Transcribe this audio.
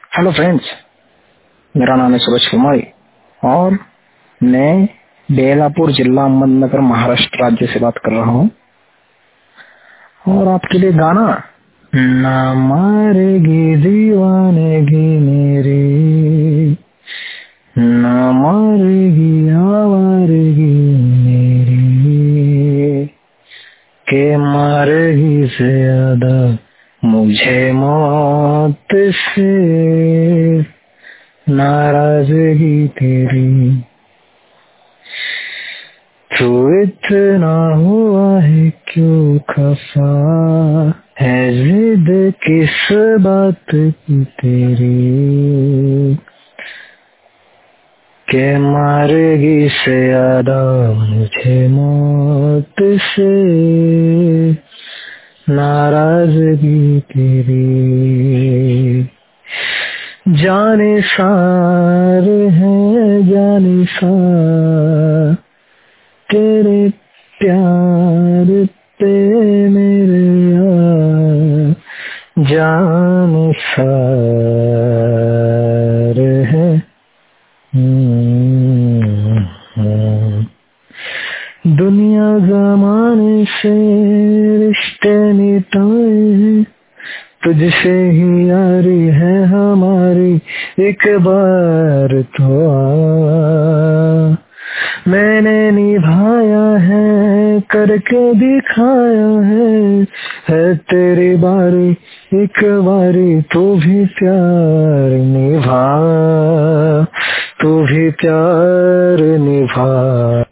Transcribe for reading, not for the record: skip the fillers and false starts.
Hello friends, मेरा नाम है सूरज कुमारी और मैं बेलापुर जिला अहमदनगर महाराष्ट्र राज्य से बात कर रहा हूँ। और आपके लिए गाना ना मारेगी दीवानगी मेरी, ना मारेगी आवारगी मेरी, के मारेगी ज्यादा मुझे मौत से नाराजगी तेरी। तो इतना हुआ है क्यों खफा है, जिद किस बात की तेरी, के मारेगी से ज्यादा मुझे मौत से नाराजगी तेरी। जाने सार है जाने सार तेरे प्यार पे मेरे यार, जाने सार है। दुनिया जमाने से रिश्ते मिटाए हैं, तुझसे ही यारी है हमारी, एक बार तो आ। मैंने निभाया है करके दिखाया है तेरी बारी, एक बारी तू भी प्यार निभा, तू भी प्यार निभा।